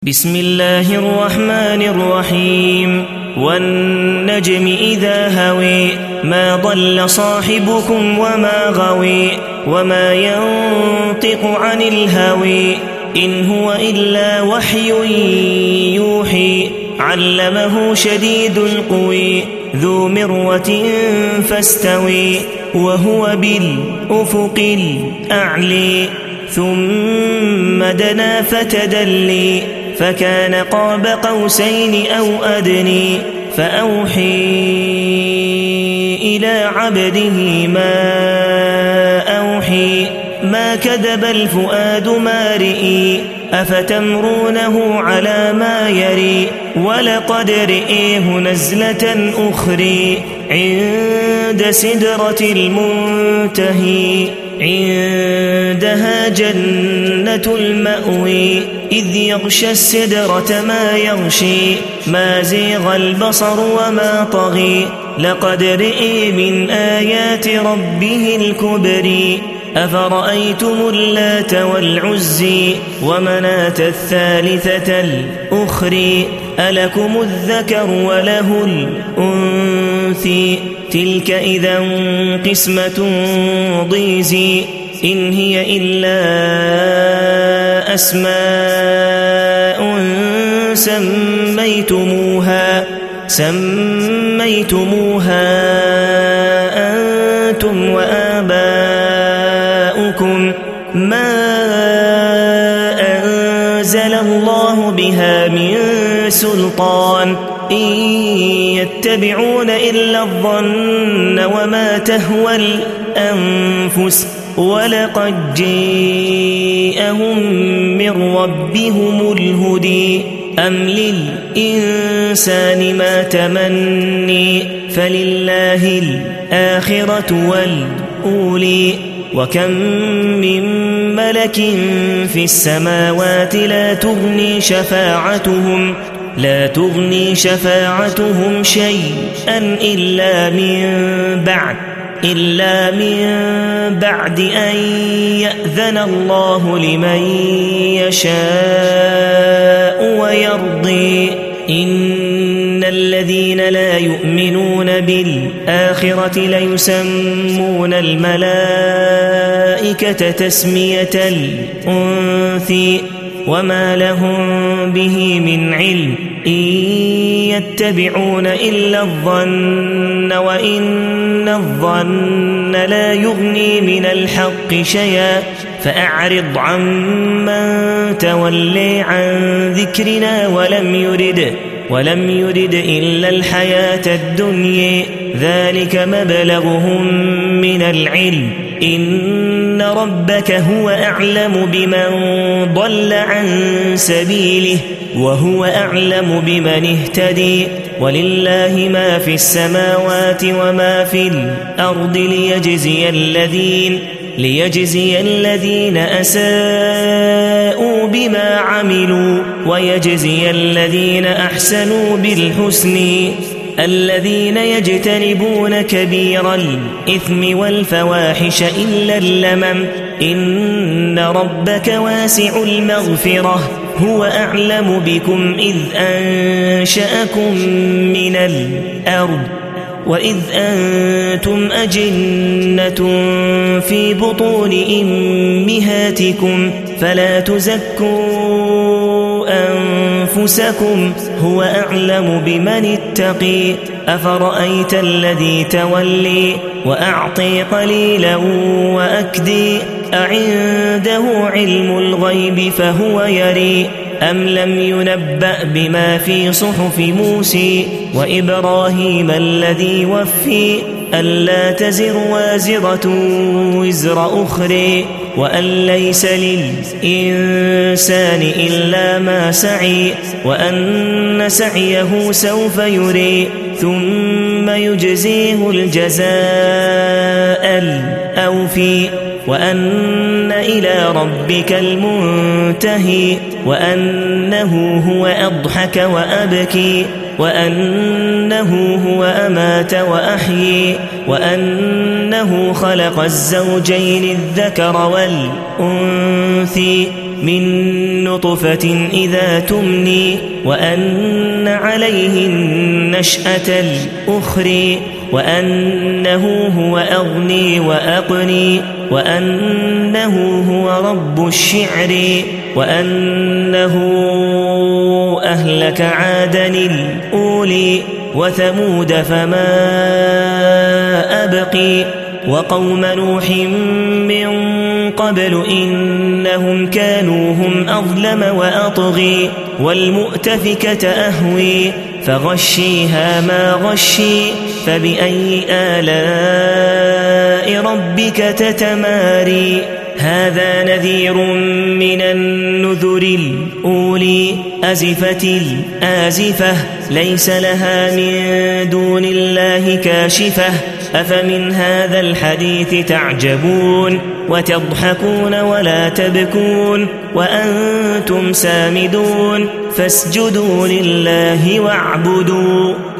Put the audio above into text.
بسم الله الرحمن الرحيم والنجم إذا هوي ما ضل صاحبكم وما غوي وما ينطق عن الهوي إن هو إلا وحي يوحي علمه شديد القوي ذو مرة فاستوي وهو بالأفق الأعلي ثم دنا فتدلي فكان قاب قوسين أو أدني فأوحي إلى عبده ما أوحي ما كذب الفؤاد ما رئي أفتمرونه على ما يري ولقد رئيه نزلة أخرى عند سدرة المنتهي عندها جنة المأوي إذ يغشى السدرة ما يغشي ما زيغ البصر وما طغي لقد رئي من آيات ربه الكبر أفرأيتم اللات والعزي ومناة الثالثة الأخرى ألكم الذكر وله الأنثي تلك إذا قسمة ضيزي إن هي إلا أسماء سميتموها أنتم وآباؤكم ما أنزل الله بها من سلطان إن يتبعون إلا الظن وما تهوى الأنفس ولقد جاءهم من ربهم الهدي أم للإنسان ما تمني فلله الآخرة والأولي وكم من ملك في السماوات لا تغني شفاعتهم شيئا إلا من بعد أن يأذن الله لمن يشاء ويرضي إن الذين لا يؤمنون بالآخرة ليسمون الملائكة تسمية الأنثى وما لهم به من علم إن يتبعون إلا الظن وإن الظن لا يغني من الحق شيئا فأعرض عمن تولي عن ذكرنا ولم يرد إلا الحياة الدنيا ذلك مبلغهم من العلم إن ربك هو أعلم بمن ضل عن سبيله وهو أعلم بمن اهتدي ولله ما في السماوات وما في الأرض ليجزي الذين أساءوا بما عملوا ويجزي الذين أحسنوا بالحسن الذين يجتنبون كبير الإثم والفواحش إلا اللمم إن ربك واسع المغفرة هو أعلم بكم إذ أنشأكم من الأرض وإذ أنتم أجنة في بطون أمهاتكم فلا تزكوا أنفسكم هو أعلم بمن اتقي أفرأيت الذي تولي وأعطي قليلا وأكدي أعنده علم الغيب فهو يري أم لم ينبأ بما في صحف موسى وإبراهيم الذي وفي ألا تزر وازرة وزر أخرى وأن ليس للإنسان إلا ما سعي وأن سعيه سوف يري ثم يجزيه الجزاء الأوفي وأن إلى ربك المنتهي وأنه هو أضحك وأبكي وأنه هو أمات وأحيي وأنه خلق الزوجين الذكر والأنثي من نطفة إذا تمني وأن عليه النشأة الأخرى وأنه هو أغني وأقني وأنه هو رب الشعر وأنه أهلك عادا الأولي وثمود فما أبقي وقوم نوح من قبل إنهم كانوا هم أظلم وأطغي والمؤتفكة أهوي فغشيها ما غشي فبأي آلاء ربك تتماري هذا نذير من النذر الأولي أزفت الآزفة ليس لها من دون الله كاشفة أفمن هذا الحديث تعجبون وتضحكون ولا تبكون وأنتم سامدون فاسجدوا لله واعبدوا